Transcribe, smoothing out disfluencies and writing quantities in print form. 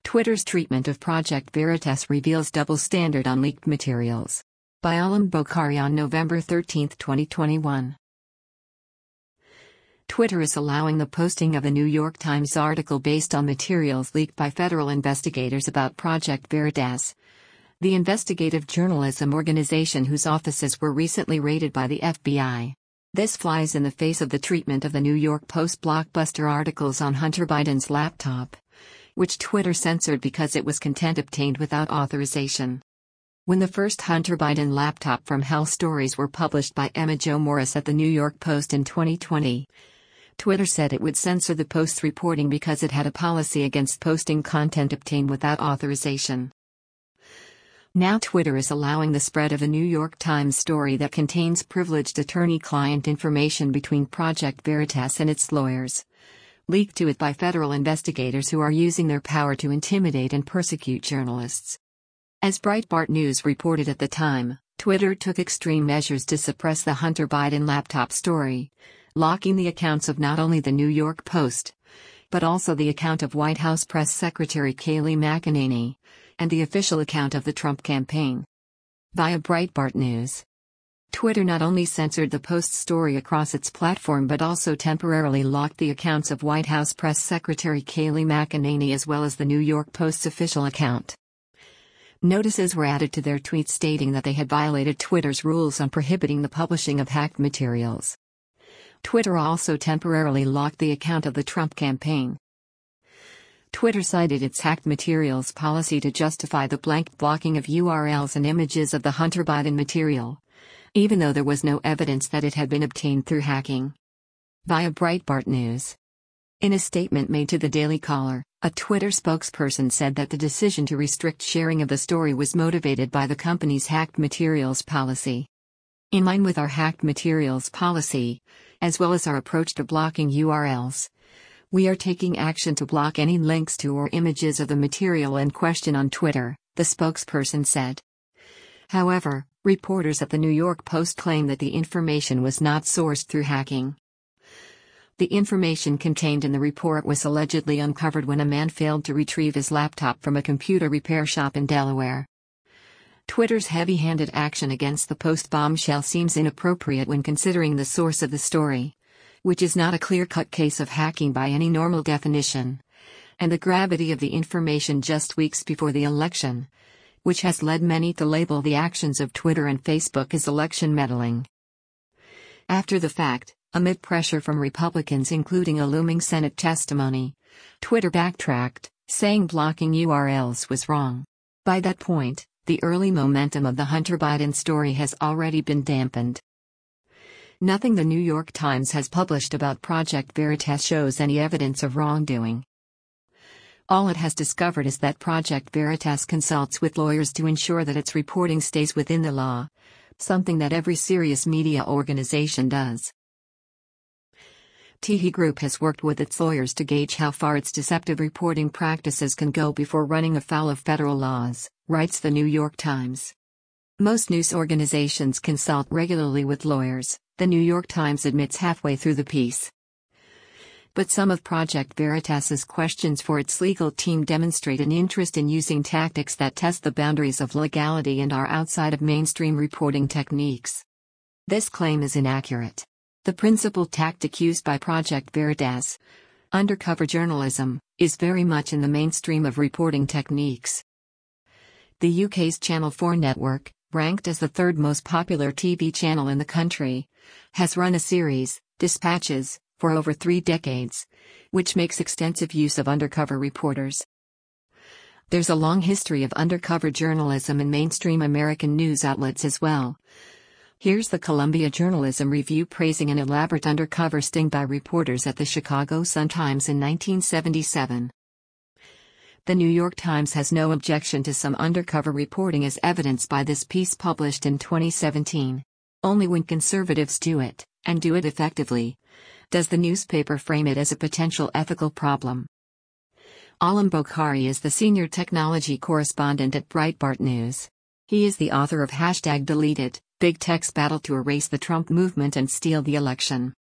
Twitter's treatment of Project Veritas reveals double standard on leaked materials. By Alam Bokhari on November 13, 2021. Twitter is allowing the posting of a New York Times article based on materials leaked by federal investigators about Project Veritas, the investigative journalism organization whose offices were recently raided by the FBI. This flies in the face of the treatment of the New York Post blockbuster articles on Hunter Biden's laptop, which Twitter censored because it was content obtained without authorization. When the first Hunter Biden laptop from Hell stories were published by Emma Jo Morris at the New York Post in 2020, Twitter said it would censor the post's reporting because it had a policy against posting content obtained without authorization. Now Twitter is allowing the spread of a New York Times story that contains privileged attorney-client information between Project Veritas and its lawyers, leaked to it by federal investigators who are using their power to intimidate and persecute journalists. As Breitbart News reported at the time, Twitter took extreme measures to suppress the Hunter Biden laptop story, locking the accounts of not only the New York Post, but also the account of White House Press Secretary Kayleigh McEnany, and the official account of the Trump campaign. Via Breitbart News, Twitter not only censored the Post story across its platform but also temporarily locked the accounts of White House Press Secretary Kayleigh McEnany as well as the New York Post's official account. Notices were added to their tweets stating that they had violated Twitter's rules on prohibiting the publishing of hacked materials. Twitter also temporarily locked the account of the Trump campaign. Twitter cited its hacked materials policy to justify the blanket blocking of URLs and images of the Hunter Biden material, even though there was no evidence that it had been obtained through hacking. Via Breitbart News. In a statement made to the Daily Caller, a Twitter spokesperson said that the decision to restrict sharing of the story was motivated by the company's hacked materials policy. In line with our hacked materials policy, as well as our approach to blocking URLs, we are taking action to block any links to or images of the material in question on Twitter, the spokesperson said. However, reporters at the New York Post claim that the information was not sourced through hacking. The information contained in the report was allegedly uncovered when a man failed to retrieve his laptop from a computer repair shop in Delaware. Twitter's heavy-handed action against the Post bombshell seems inappropriate when considering the source of the story, which is not a clear-cut case of hacking by any normal definition, and the gravity of the information just weeks before the election, which has led many to label the actions of Twitter and Facebook as election meddling. After the fact, amid pressure from Republicans including a looming Senate testimony, Twitter backtracked, saying blocking URLs was wrong. By that point, the early momentum of the Hunter Biden story has already been dampened. Nothing the New York Times has published about Project Veritas shows any evidence of wrongdoing. All it has discovered is that Project Veritas consults with lawyers to ensure that its reporting stays within the law, something that every serious media organization does. Tihi Group has worked with its lawyers to gauge how far its deceptive reporting practices can go before running afoul of federal laws, writes the New York Times. Most news organizations consult regularly with lawyers, the New York Times admits halfway through the piece. But some of Project Veritas's questions for its legal team demonstrate an interest in using tactics that test the boundaries of legality and are outside of mainstream reporting techniques. This claim is inaccurate. The principal tactic used by Project Veritas, undercover journalism, is very much in the mainstream of reporting techniques. The UK's Channel 4 network, ranked as the third most popular TV channel in the country, has run a series, Dispatches, for over 3 decades, which makes extensive use of undercover reporters. There's a long history of undercover journalism in mainstream American news outlets as well. Here's the Columbia Journalism Review praising an elaborate undercover sting by reporters at the Chicago Sun-Times in 1977. The New York Times has no objection to some undercover reporting as evidenced by this piece published in 2017. Only when conservatives do it, and do it effectively, does the newspaper frame it as a potential ethical problem. Alam Bokhari is the senior technology correspondent at Breitbart News. He is the author of #Deleted, Big Tech's Battle to Erase the Trump Movement and Steal the Election.